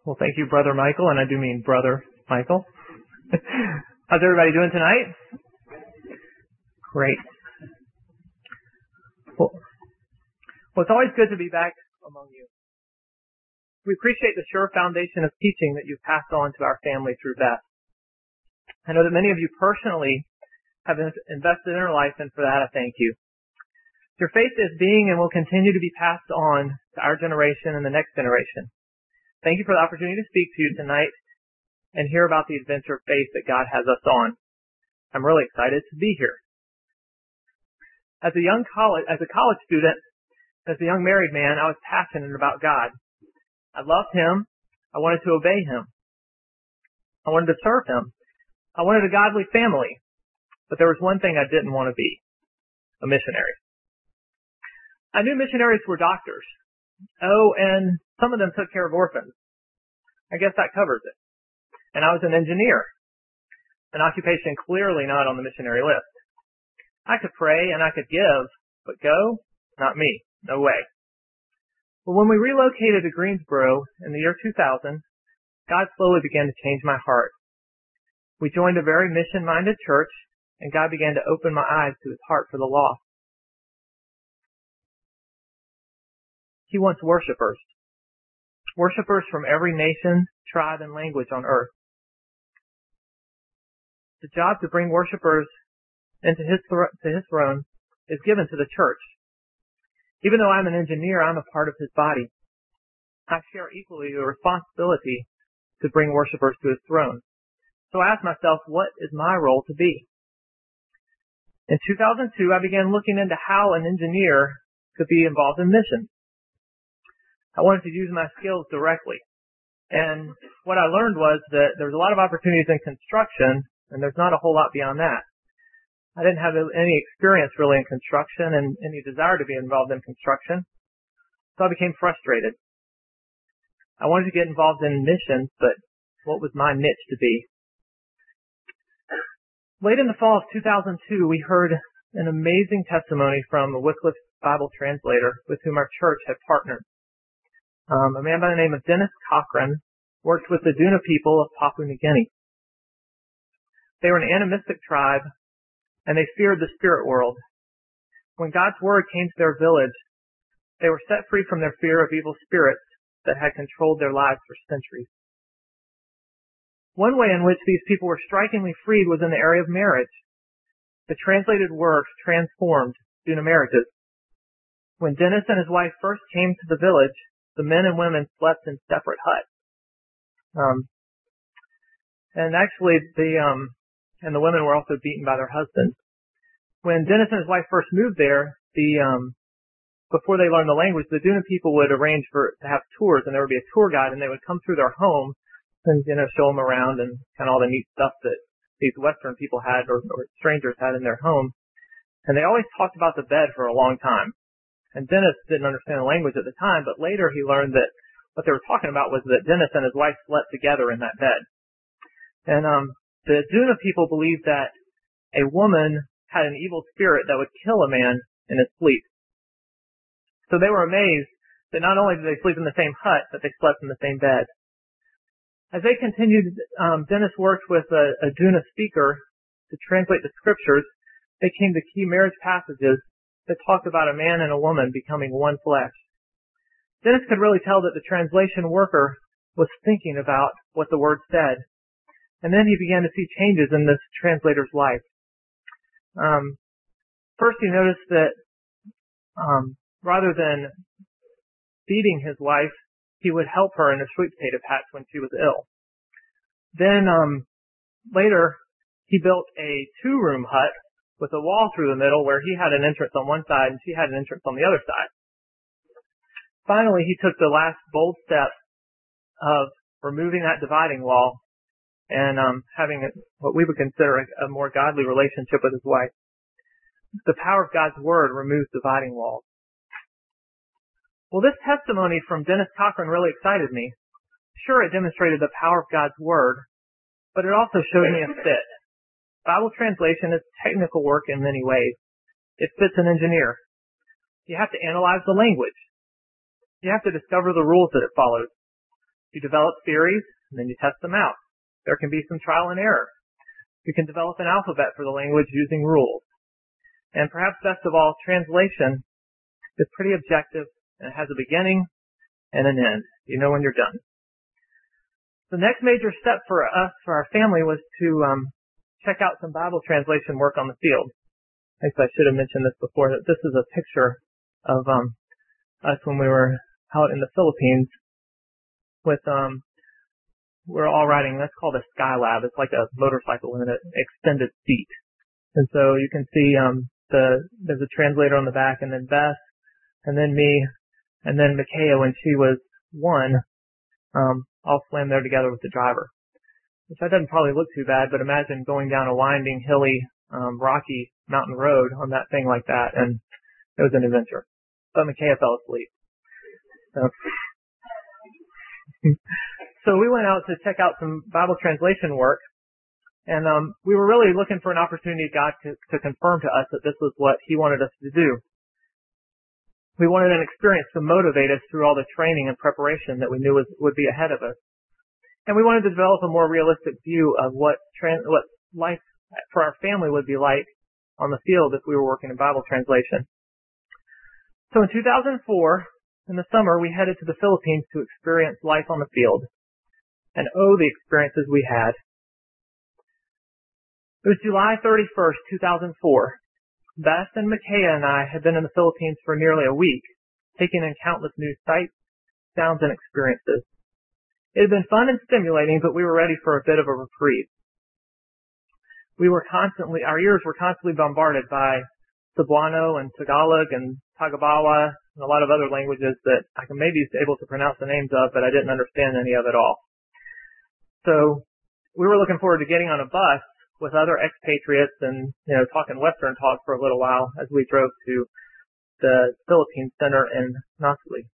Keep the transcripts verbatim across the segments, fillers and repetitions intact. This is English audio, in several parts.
Well, thank you, Brother Michael, and I do mean Brother Michael. How's everybody doing tonight? Great. Well, well, it's always good to be back among you. We appreciate the sure foundation of teaching that you've passed on to our family through Beth. I know that many of you personally have invested in her life, and for that I thank you. Your faith is being and will continue to be passed on to our generation and the next generation. Thank you for the opportunity to speak to you tonight and hear about the adventure of faith that God has us on. I'm really excited to be here. As a young college, as a college student, as a young married man, I was passionate about God. I loved Him. I wanted to obey Him. I wanted to serve Him. I wanted a godly family. But there was one thing I didn't want to be: a missionary. I knew missionaries were doctors. Oh, and some of them took care of orphans. I guess that covers it. And I was an engineer, an occupation clearly not on the missionary list. I could pray and I could give, but go? Not me. No way. Well, when we relocated to Greensboro in the year two thousand, God slowly began to change my heart. We joined a very mission-minded church, and God began to open my eyes to His heart for the lost. He wants worshipers. Worshipers from every nation, tribe, and language on earth. The job to bring worshipers into his, to his throne is given to the church. Even though I'm an engineer, I'm a part of His body. I share equally the responsibility to bring worshipers to His throne. So I asked myself, what is my role to be? In two thousand two, I began looking into how an engineer could be involved in missions. I wanted to use my skills directly. And what I learned was that there's a lot of opportunities in construction, and there's not a whole lot beyond that. I didn't have any experience really in construction and any desire to be involved in construction, so I became frustrated. I wanted to get involved in missions, but what was my niche to be? Late in the fall of two thousand two, we heard an amazing testimony from a Wycliffe Bible translator with whom our church had partnered. Um, a man by the name of Dennis Cochran worked with the Duna people of Papua New Guinea. They were an animistic tribe, and they feared the spirit world. When God's word came to their village, they were set free from their fear of evil spirits that had controlled their lives for centuries. One way in which these people were strikingly freed was in the area of marriage. The translated word transformed Duna marriages. When Dennis and his wife first came to the village, the men and women slept in separate huts. Um, and actually, the um, and the women were also beaten by their husbands. When Dennis and his wife first moved there, the um, before they learned the language, the Duna people would arrange for to have tours, and there would be a tour guide, and they would come through their home and you know show them around and kind of all the neat stuff that these Western people had or, or strangers had in their home. And they always talked about the bed for a long time. And Dennis didn't understand the language at the time, but later he learned that what they were talking about was that Dennis and his wife slept together in that bed. And um, the Duna people believed that a woman had an evil spirit that would kill a man in his sleep. So they were amazed that not only did they sleep in the same hut, but they slept in the same bed. As they continued, um, Dennis worked with a, a Duna speaker to translate the scriptures. They came to key marriage passages that talked about a man and a woman becoming one flesh. Dennis could really tell that the translation worker was thinking about what the word said. And then he began to see changes in this translator's life. Um, first he noticed that um, rather than feeding his wife, he would help her in a sweet potato patch when she was ill. Then um, later he built a two-room hut with a wall through the middle where he had an entrance on one side and she had an entrance on the other side. Finally, he took the last bold step of removing that dividing wall and um, having a, what we would consider a, a more godly relationship with his wife. The power of God's word removes dividing walls. Well, this testimony from Dennis Cochran really excited me. Sure, it demonstrated the power of God's word, but it also showed me a fit. Bible translation is technical work in many ways. It fits an engineer. You have to analyze the language. You have to discover the rules that it follows. You develop theories, and then you test them out. There can be some trial and error. You can develop an alphabet for the language using rules. And perhaps best of all, translation is pretty objective, and it has a beginning and an end. You know when you're done. The next major step for us, for our family, was to um, check out some Bible translation work on the field. I think I should have mentioned this before, that this is a picture of um, us when we were out in the Philippines with, um, we're all riding, that's called a Skylab. It's like a motorcycle in an extended seat. And so you can see um, the there's a translator on the back, and then Beth, and then me, and then Micaiah when she was one, um, all slammed there together with the driver. Which that doesn't probably look too bad, but imagine going down a winding, hilly, um, rocky mountain road on that thing like that, and it was an adventure. But Micaiah fell asleep. So, so we went out to check out some Bible translation work, and um, we were really looking for an opportunity of God to, to confirm to us that this was what He wanted us to do. We wanted an experience to motivate us through all the training and preparation that we knew was, would be ahead of us. And we wanted to develop a more realistic view of what trans, what life for our family would be like on the field if we were working in Bible translation. So in two thousand four, in the summer, we headed to the Philippines to experience life on the field. And oh, the experiences we had. It was July thirty-first, two thousand four. Beth and Micaiah and I had been in the Philippines for nearly a week, taking in countless new sights, sounds, and experiences. It had been fun and stimulating, but we were ready for a bit of a reprieve. We were constantly, our ears were constantly bombarded by Cebuano and Tagalog and Tagabawa and a lot of other languages that I can maybe be able to pronounce the names of, but I didn't understand any of it all. So we were looking forward to getting on a bus with other expatriates and, you know, talking Western talk for a little while as we drove to the Philippine Center in Nasuli.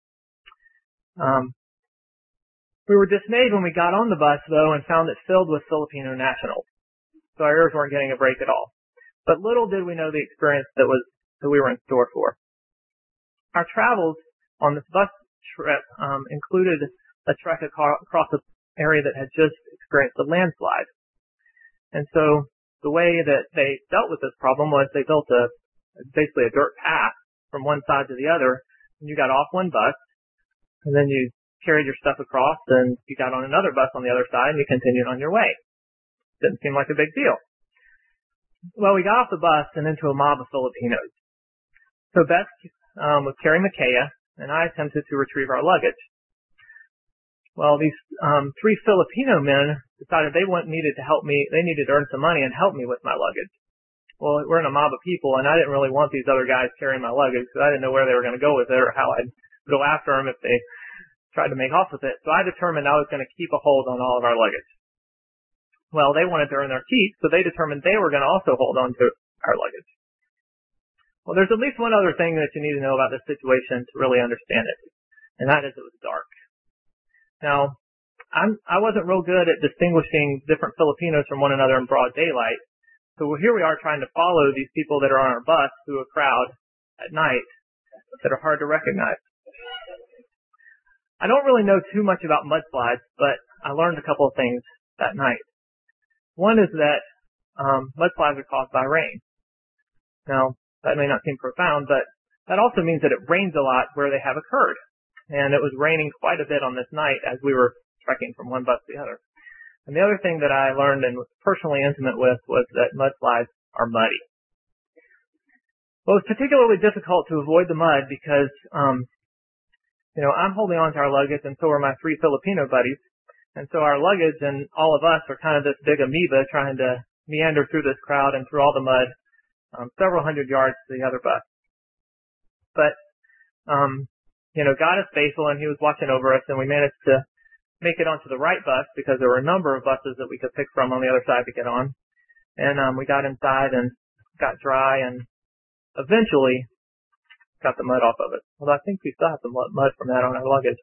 Um, we were dismayed when we got on the bus, though, and found it filled with Filipino nationals. So our ears weren't getting a break at all. But little did we know the experience that was that we were in store for. Our travels on this bus trip um, included a trek across an area that had just experienced a landslide. And so the way that they dealt with this problem was they built a basically a dirt path from one side to the other, and you got off one bus, and then you carried your stuff across, and you got on another bus on the other side, and you continued on your way. Didn't seem like a big deal. Well, we got off the bus and into a mob of Filipinos. So Beth um, was carrying Micaiah, and I attempted to retrieve our luggage. Well, these um, three Filipino men decided they want, needed to help me. They needed to earn some money and help me with my luggage. Well, we're in a mob of people, and I didn't really want these other guys carrying my luggage because I didn't know where they were going to go with it or how I'd go after them if they tried to make off with it. So I determined I was going to keep a hold on all of our luggage. Well, they wanted to earn their keep, so they determined they were going to also hold on to our luggage. Well, there's at least one other thing that you need to know about this situation to really understand it, and that is it was dark. Now, I'm, I wasn't real good at distinguishing different Filipinos from one another in broad daylight. So here we are trying to follow these people that are on our bus through a crowd at night that are hard to recognize. I don't really know too much about mudslides, but I learned a couple of things that night. One is that um, mudslides are caused by rain. Now, that may not seem profound, but that also means that it rains a lot where they have occurred. And it was raining quite a bit on this night as we were trekking from one bus to the other. And the other thing that I learned and was personally intimate with was that mudslides are muddy. Well, it was particularly difficult to avoid the mud because, um, you know, I'm holding on to our luggage and so are my three Filipino buddies. And so our luggage and all of us are kind of this big amoeba trying to meander through this crowd and through all the mud, um, several hundred yards to the other bus. But, um, you know, God is faithful and He was watching over us, and we managed to make it onto the right bus because there were a number of buses that we could pick from on the other side to get on. And um, we got inside and got dry and eventually got the mud off of it. Although I think we still have some mud from that on our luggage.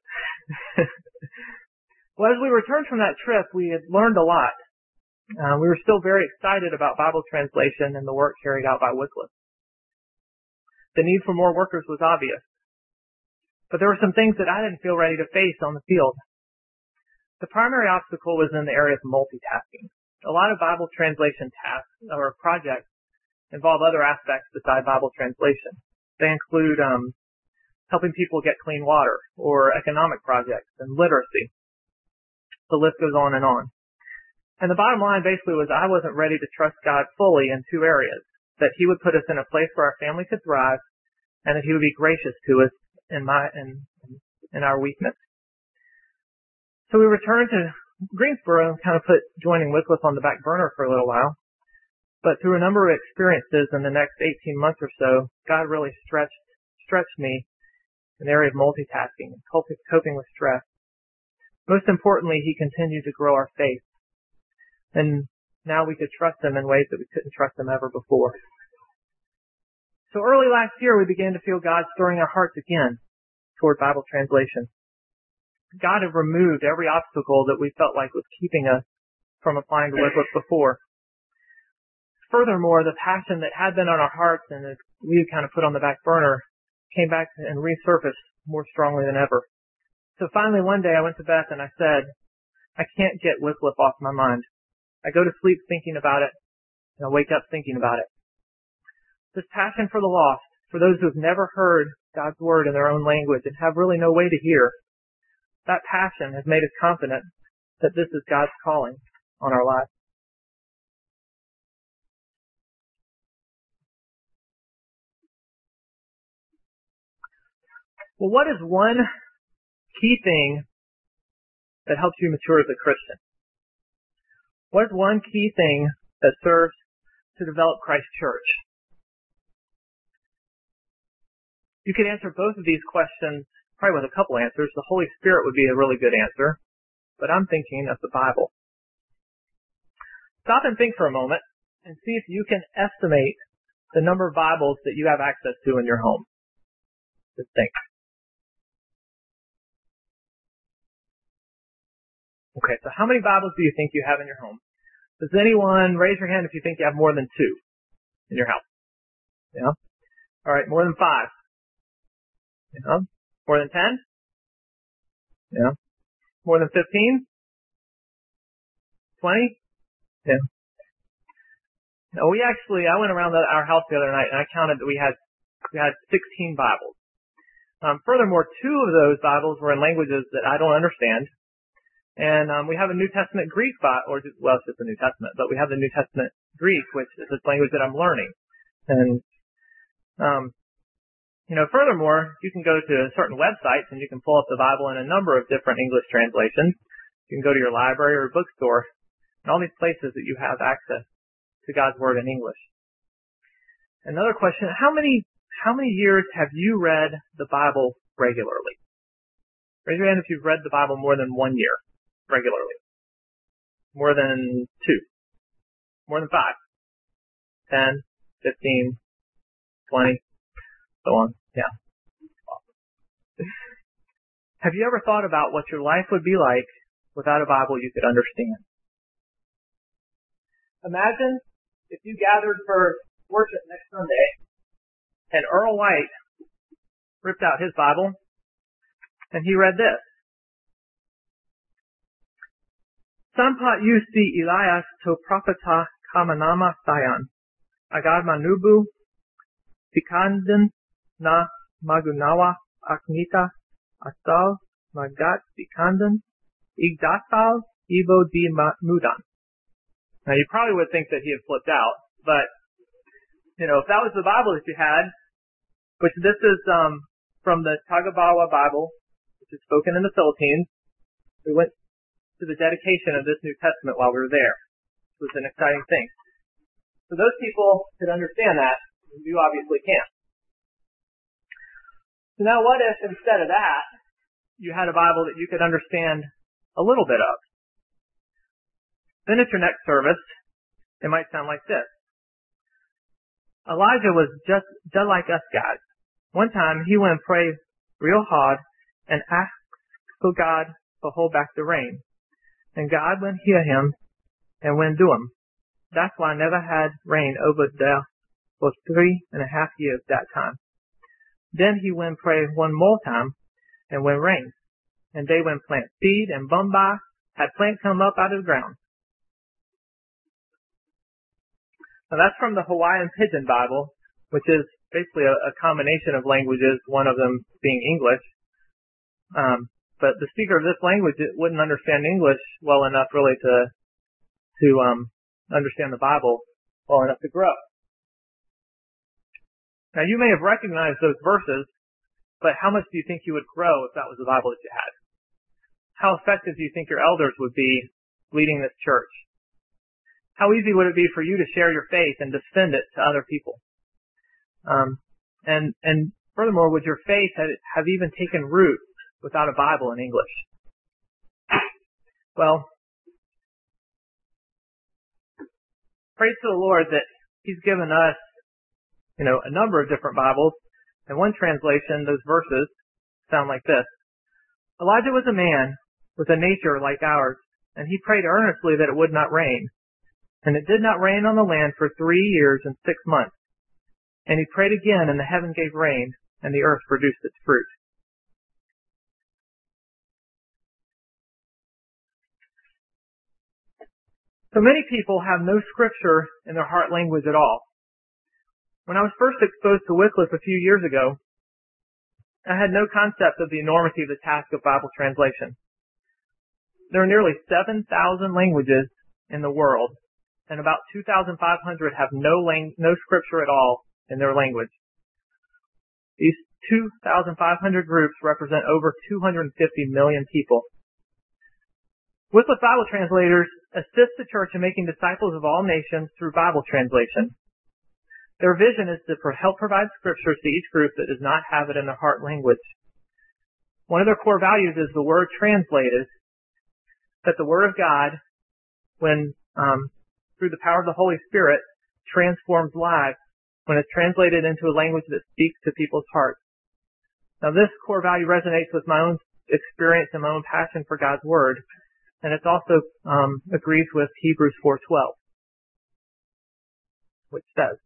Well, as we returned from that trip, we had learned a lot. Uh, we were still very excited about Bible translation and the work carried out by Wycliffe. The need for more workers was obvious. But there were some things that I didn't feel ready to face on the field. The primary obstacle was in the area of multitasking. A lot of Bible translation tasks or projects involve other aspects besides Bible translation. They include um, helping people get clean water, or economic projects, and literacy. The list goes on and on. And the bottom line basically was I wasn't ready to trust God fully in two areas, that He would put us in a place where our family could thrive, and that He would be gracious to us in my in, in our weakness. So we returned to Greensboro and kind of put joining Wycliffe on the back burner for a little while. But through a number of experiences in the next eighteen months or so, God really stretched stretched me in the area of multitasking and coping with stress. Most importantly, He continued to grow our faith. And now we could trust Him in ways that we couldn't trust Him ever before. So early last year, we began to feel God stirring our hearts again toward Bible translation. God had removed every obstacle that we felt like was keeping us from applying to Wycliffe before. Furthermore, the passion that had been on our hearts and that we had kind of put on the back burner came back and resurfaced more strongly than ever. So finally one day I went to Beth and I said, I can't get Wycliffe off my mind. I go to sleep thinking about it, and I wake up thinking about it. This passion for the lost, for those who have never heard God's Word in their own language and have really no way to hear, that passion has made us confident that this is God's calling on our lives. Well, what is one key thing that helps you mature as a Christian? What is one key thing that serves to develop Christ's church? You could answer both of these questions probably with a couple answers. The Holy Spirit would be a really good answer, but I'm thinking of the Bible. Stop and think for a moment and see if you can estimate the number of Bibles that you have access to in your home. Just think. Okay, so how many Bibles do you think you have in your home? Does anyone raise your hand if you think you have more than two in your house? Yeah? All right, more than five? Yeah? More than ten? Yeah? More than fifteen? twenty? Yeah. No, we actually, I went around the, our house the other night and I counted that we had, we had sixteen Bibles. Um, furthermore, two of those Bibles were in languages that I don't understand. And um, we have a New Testament Greek Bible, or just, well, it's just the New Testament, but we have the New Testament Greek, which is this language that I'm learning. And, um, you know, furthermore, you can go to certain websites and you can pull up the Bible in a number of different English translations. You can go to your library or bookstore, and all these places that you have access to God's Word in English. Another question: How many how many years have you read the Bible regularly? Raise your hand if you've read the Bible more than one year. Regularly. More than two. More than five. Ten, fifteen, twenty, so on. Yeah. Awesome. Have you ever thought about what your life would be like without a Bible you could understand? Imagine if you gathered for worship next Sunday and Earl White ripped out his Bible and he read this. Sampat yusti Elias to prophet kamanama sayan. Agad manubu pikandan na magunawa aknita asal magat pikandan igdatal ibo di mudan. Now you probably would think that he had flipped out, but, you know, if that was the Bible that you had, which this is um from the Tagabawa Bible, which is spoken in the Philippines, we went to the dedication of this New Testament while we were there. It was an exciting thing. So those people could understand that, and you obviously can't. So now what if instead of that, you had a Bible that you could understand a little bit of? Then at your next service, it might sound like this. Elijah was just, just like us guys. One time he went and prayed real hard and asked for God to hold back the rain. And God went hear him and went do him. That's why I never had rain over there for three and a half years that time. Then he went pray one more time and went rain. And they went plant seed in Bombay had plants come up out of the ground. Now that's from the Hawaiian Pidgin Bible, which is basically a, a combination of languages, one of them being English. Um, but the speaker of this language wouldn't understand English well enough really to to um, understand the Bible well enough to grow. Now you may have recognized those verses, but how much do you think you would grow if that was the Bible that you had? How effective do you think your elders would be leading this church? How easy would it be for you to share your faith and defend it to other people? Um, and, and furthermore, would your faith have, have even taken root without a Bible in English? Well, praise to the Lord that He's given us, you know, a number of different Bibles. In one translation, those verses sound like this. Elijah was a man with a nature like ours, and he prayed earnestly that it would not rain. And it did not rain on the land for three years and six months. And he prayed again, and the heaven gave rain, and the earth produced its fruit. So many people have no scripture in their heart language at all. When I was first exposed to Wycliffe a few years ago, I had no concept of the enormity of the task of Bible translation. There are nearly seven thousand languages in the world, and about two thousand five hundred have no lang- no scripture at all in their language. These two thousand five hundred groups represent over two hundred fifty million people. Wycliffe Bible translators assist the church in making disciples of all nations through Bible translation. Their vision is to help provide scriptures to each group that does not have it in their heart language. One of their core values is the word translated, that the Word of God, when um, through the power of the Holy Spirit, transforms lives when it's translated into a language that speaks to people's hearts. Now this core value resonates with my own experience and my own passion for God's Word, and it also um, agrees with Hebrews four twelve, which says,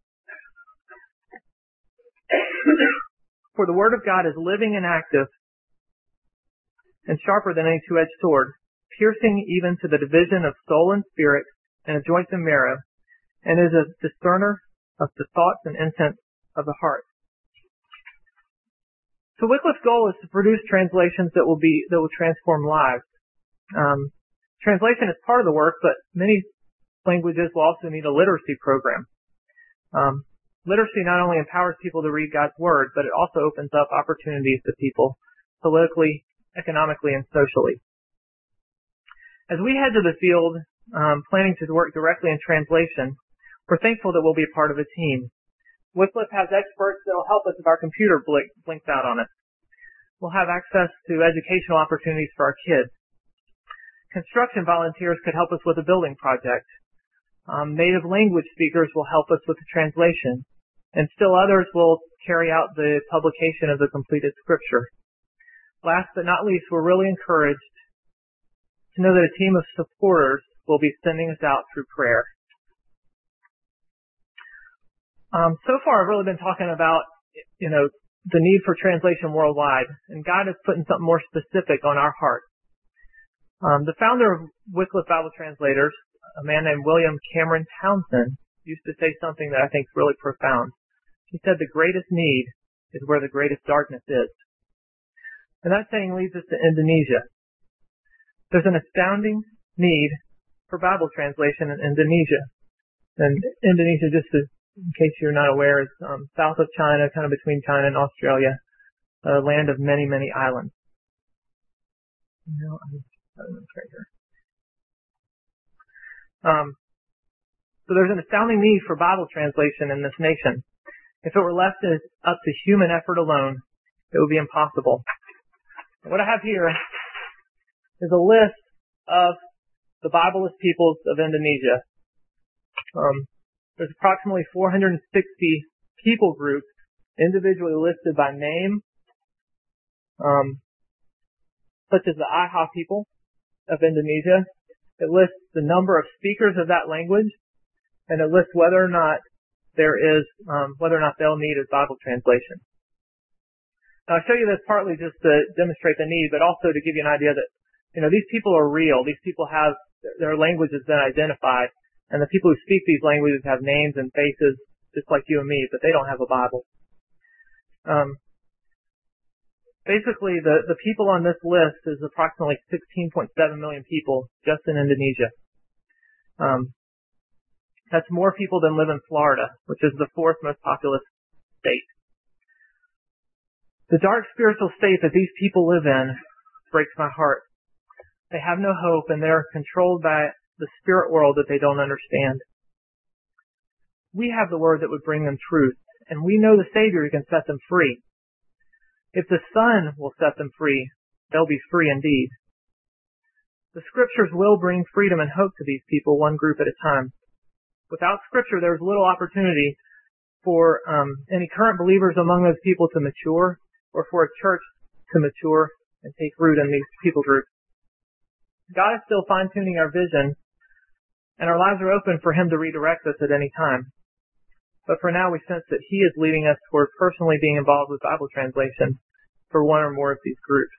"For the Word of God is living and active and sharper than any two-edged sword, piercing even to the division of soul and spirit and of joints and marrow, and is a discerner of the thoughts and intents of the heart." So Wycliffe's goal is to produce translations that will be that will transform lives. Um, translation is part of the work, but many languages will also need a literacy program. Um, literacy not only empowers people to read God's Word, but it also opens up opportunities to people politically, economically, and socially. As we head to the field, um, planning to work directly in translation, we're thankful that we'll be a part of a team. Wycliffe has experts that will help us if our computer blink, blinks out on us. We'll have access to educational opportunities for our kids. Construction volunteers could help us with a building project. Um, native language speakers will help us with the translation. And still others will carry out the publication of the completed scripture. Last but not least, we're really encouraged to know that a team of supporters will be sending us out through prayer. Um, so far, I've really been talking about, you know, the need for translation worldwide, and God is putting something more specific on our heart. Um, the founder of Wycliffe Bible Translators, a man named William Cameron Townsend, used to say something that I think is really profound. He said, "The greatest need is where the greatest darkness is." And that saying leads us to Indonesia. There's an astounding need for Bible translation in Indonesia. And Indonesia, just to, in case you're not aware, is um, south of China, kind of between China and Australia, a land of many, many islands. No, I'm right here. Um, so there's an astounding need for Bible translation in this nation. If it were left up to human effort alone, it would be impossible. What I have here is a list of the Bibleless peoples of Indonesia. Um, there's approximately four hundred sixty people groups individually listed by name, um, such as the Aha people of Indonesia. It lists the number of speakers of that language, and it lists whether or not there is, um, whether or not they'll need a Bible translation. Now, I'll show you this partly just to demonstrate the need, but also to give you an idea that You know, these people are real. These people have, their language has been identified, and the people who speak these languages have names and faces just like you and me, but they don't have a Bible. Um, basically, the, the people on this list is approximately sixteen point seven million people just in Indonesia. Um, that's more people than live in Florida, which is the fourth most populous state. The dark spiritual state that these people live in breaks my heart. They have no hope, and they're controlled by the spirit world that they don't understand. We have the word that would bring them truth, and we know the Savior who can set them free. If the Son will set them free, they'll be free indeed. The Scriptures will bring freedom and hope to these people, one group at a time. Without Scripture, there's little opportunity for um, any current believers among those people to mature, or for a church to mature and take root in these people groups. God is still fine-tuning our vision, and our lives are open for Him to redirect us at any time. But for now, we sense that He is leading us toward personally being involved with Bible translation for one or more of these groups.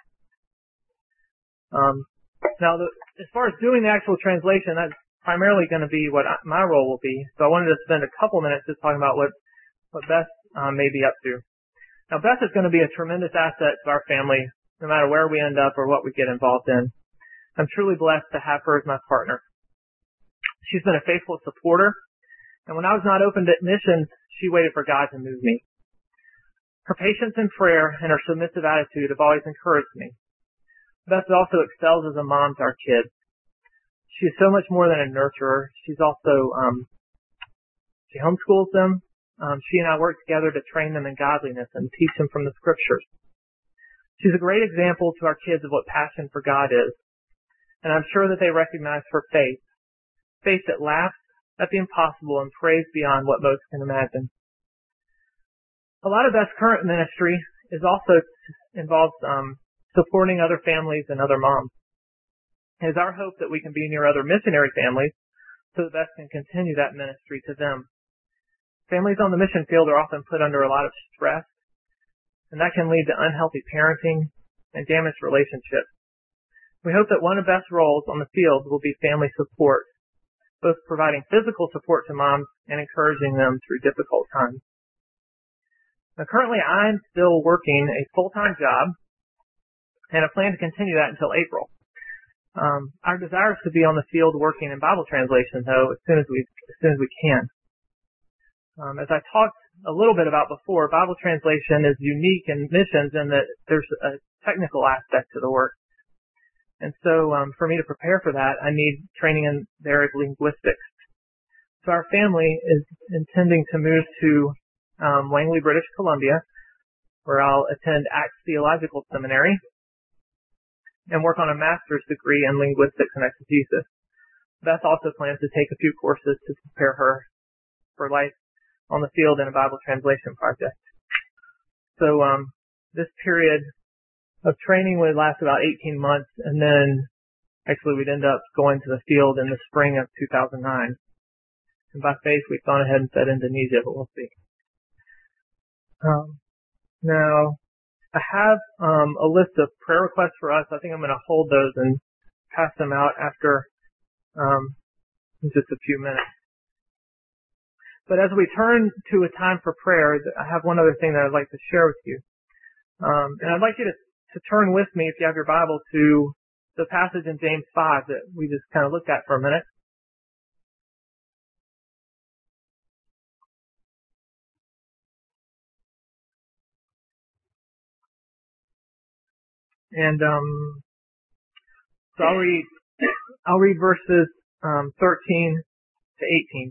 Um, now, the, as far as doing the actual translation, that's primarily going to be what I, my role will be. So I wanted to spend a couple minutes just talking about what, what Beth um, may be up to. Now, Beth is going to be a tremendous asset to our family, no matter where we end up or what we get involved in. I'm truly blessed to have her as my partner. She's been a faithful supporter, and when I was not open to missions, she waited for God to move me. Her patience in prayer and her submissive attitude have always encouraged me. Beth also excels as a mom to our kids. She is so much more than a nurturer. She's also, um, she homeschools them. Um, she and I work together to train them in godliness and teach them from the Scriptures. She's a great example to our kids of what passion for God is. And I'm sure that they recognize her faith. Faith that laughs at the impossible and prays beyond what most can imagine. A lot of Beth's current ministry is also involves um, supporting other families and other moms. It is our hope that we can be near other missionary families so that Beth can continue that ministry to them. Families on the mission field are often put under a lot of stress, and that can lead to unhealthy parenting and damaged relationships. We hope that one of Beth's roles on the field will be family support, both providing physical support to moms and encouraging them through difficult times. Now, currently, I'm still working a full-time job, and I plan to continue that until April. Um, our desire is to be on the field working in Bible translation, though, as soon as we as soon as we can. Um, as I talked a little bit about before, Bible translation is unique in missions in that there's a technical aspect to the work. And so um, for me to prepare for that, I need training in the area of linguistics. So our family is intending to move to um, Langley, British Columbia, where I'll attend Acts Theological Seminary and work on a master's degree in linguistics and exegesis. Beth also plans to take a few courses to prepare her for life on the field in a Bible translation project. So um, this period of training would last about eighteen months, and then actually we'd end up going to the field in the spring of two thousand nine. And by faith, we've gone ahead and said Indonesia, but we'll see. Um, now, I have um, a list of prayer requests for us. I think I'm going to hold those and pass them out after um, in just a few minutes. But as we turn to a time for prayer, I have one other thing that I'd like to share with you. Um, and I'd like you to, to turn with me, if you have your Bible, to the passage in James five that we just kind of looked at for a minute. And um, so I'll read, I'll read verses um, thirteen to eighteen.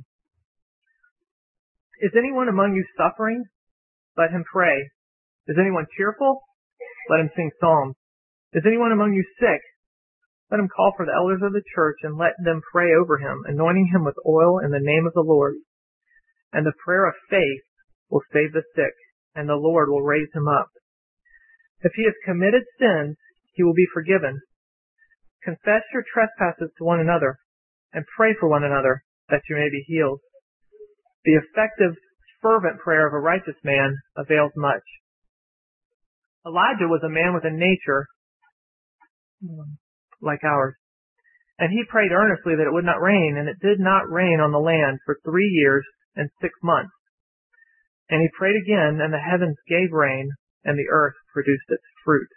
Is anyone among you suffering? Let him pray. Is anyone cheerful? Let him sing psalms. Is anyone among you sick? Let him call for the elders of the church and let them pray over him, anointing him with oil in the name of the Lord. And the prayer of faith will save the sick, and the Lord will raise him up. If he has committed sins, he will be forgiven. Confess your trespasses to one another, and pray for one another, that you may be healed. The effective, fervent prayer of a righteous man avails much. Elijah was a man with a nature like ours. And he prayed earnestly that it would not rain, and it did not rain on the land for three years and six months. And he prayed again, and the heavens gave rain, and the earth produced its fruit.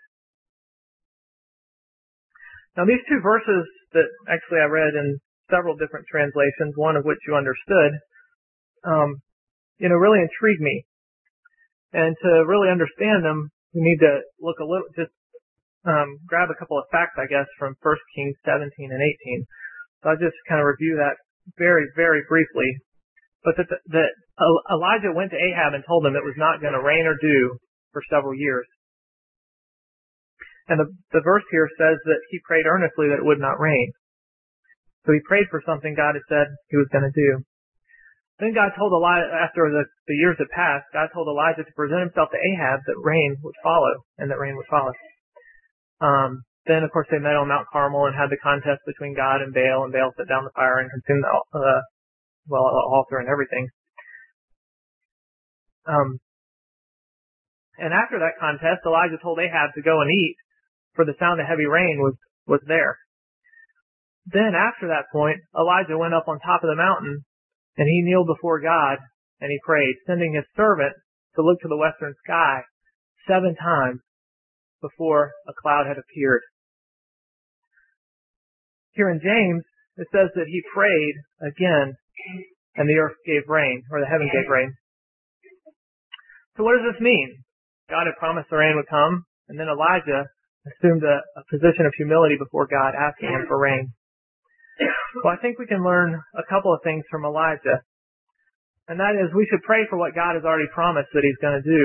Now these two verses that actually I read in several different translations, one of which you understood, um, you know, really intrigued me. And to really understand them, we need to look a little, just um, grab a couple of facts, I guess, from First Kings seventeen and eighteen. So I'll just kind of review that very, very briefly. But that, that Elijah went to Ahab and told him it was not going to rain or dew for several years. And the, the verse here says that he prayed earnestly that it would not rain. So he prayed for something God had said he was going to do. Then God told Elijah, after the, the years had passed, God told Elijah to present himself to Ahab that rain would follow, and that rain would follow. Um, then, of course, they met on Mount Carmel and had the contest between God and Baal, and Baal set down the fire and consumed the, uh, well, altar and everything. Um, and after that contest, Elijah told Ahab to go and eat, for the sound of heavy rain was, was there. Then, after that point, Elijah went up on top of the mountain, and he kneeled before God, and he prayed, sending his servant to look to the western sky seven times before a cloud had appeared. Here in James, it says that he prayed again, and the earth gave rain, or the heaven gave rain. So what does this mean? God had promised the rain would come, and then Elijah assumed a, a position of humility before God, asking him for rain. Well, I think we can learn a couple of things from Elijah. And that is, we should pray for what God has already promised that he's going to do.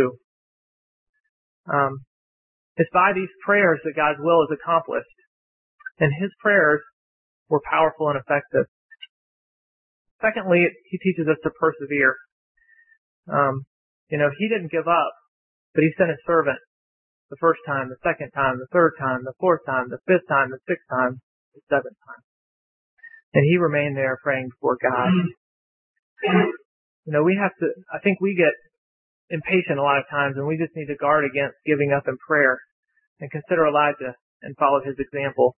Um, it's by these prayers that God's will is accomplished. And his prayers were powerful and effective. Secondly, he teaches us to persevere. Um, you know, he didn't give up, but he sent his servant the first time, the second time, the third time, the fourth time, the fifth time, the sixth time, the seventh time. And he remained there praying before God. You know, we have to, I think we get impatient a lot of times, and we just need to guard against giving up in prayer and consider Elijah and follow his example.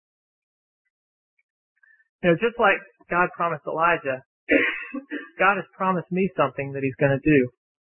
You know, just like God promised Elijah, God has promised me something that he's going to do.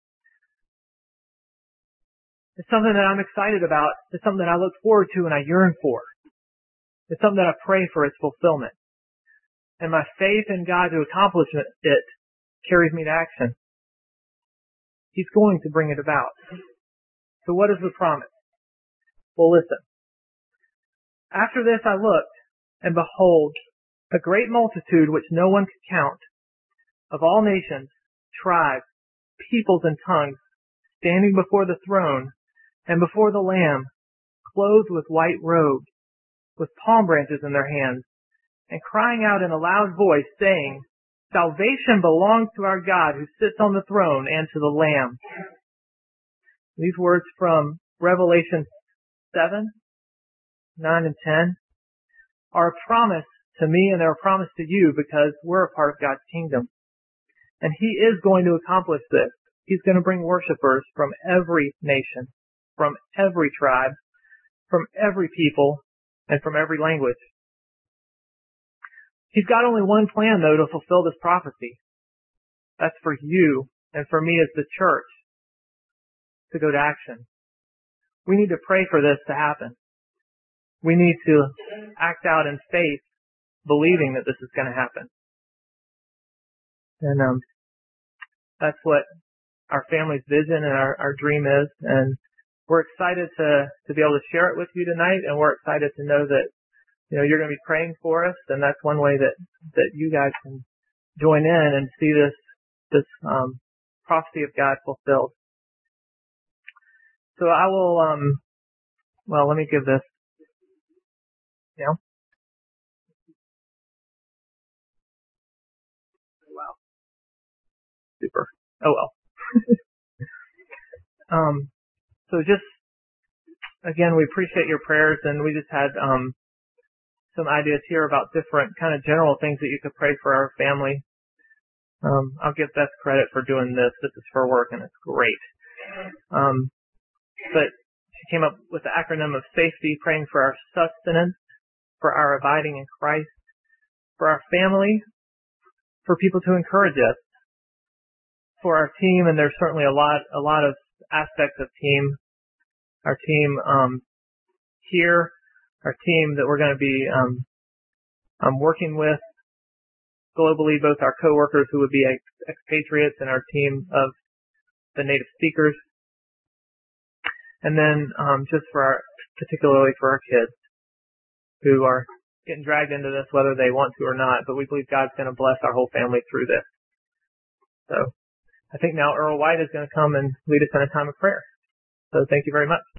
It's something that I'm excited about. It's something that I look forward to and I yearn for. It's something that I pray for its fulfillment. And my faith in God to accomplish it carries me to action. He's going to bring it about. So what is the promise? Well, listen. After this I looked, and behold, a great multitude which no one could count, of all nations, tribes, peoples, and tongues, standing before the throne and before the Lamb, clothed with white robes, with palm branches in their hands, and crying out in a loud voice, saying, Salvation belongs to our God who sits on the throne and to the Lamb. These words from Revelation seven, nine, and ten are a promise to me, and they're a promise to you because we're a part of God's kingdom. And he is going to accomplish this. He's going to bring worshipers from every nation, from every tribe, from every people, and from every language. He's got only one plan, though, to fulfill this prophecy. That's for you and for me as the church to go to action. We need to pray for this to happen. We need to act out in faith, believing that this is going to happen. And um, that's what our family's vision and our, our dream is. And we're excited to, to be able to share it with you tonight, and we're excited to know that, you know, you're going to be praying for us, and that's one way that, that you guys can join in and see this, this, um, prophecy of God fulfilled. So I will, um, well, let me give this, you know. Wow. Super. Oh well. um, so just, again, we appreciate your prayers, and we just had, um, some ideas here about different kind of general things that you could pray for our family. Um, I'll give Beth credit for doing this. This is her work, and it's great. Um, but she came up with the acronym of safety, praying for our sustenance, for our abiding in Christ, for our family, for people to encourage us, for our team, and there's certainly a lot, a lot of aspects of team, our team, um, here, our team that we're going to be, um, um, working with globally, both our coworkers who would be ex- expatriates and our team of the native speakers. And then, um, just for our, particularly for our kids who are getting dragged into this, whether they want to or not, but we believe God's going to bless our whole family through this. So I think now Earl White is going to come and lead us in a time of prayer. So thank you very much.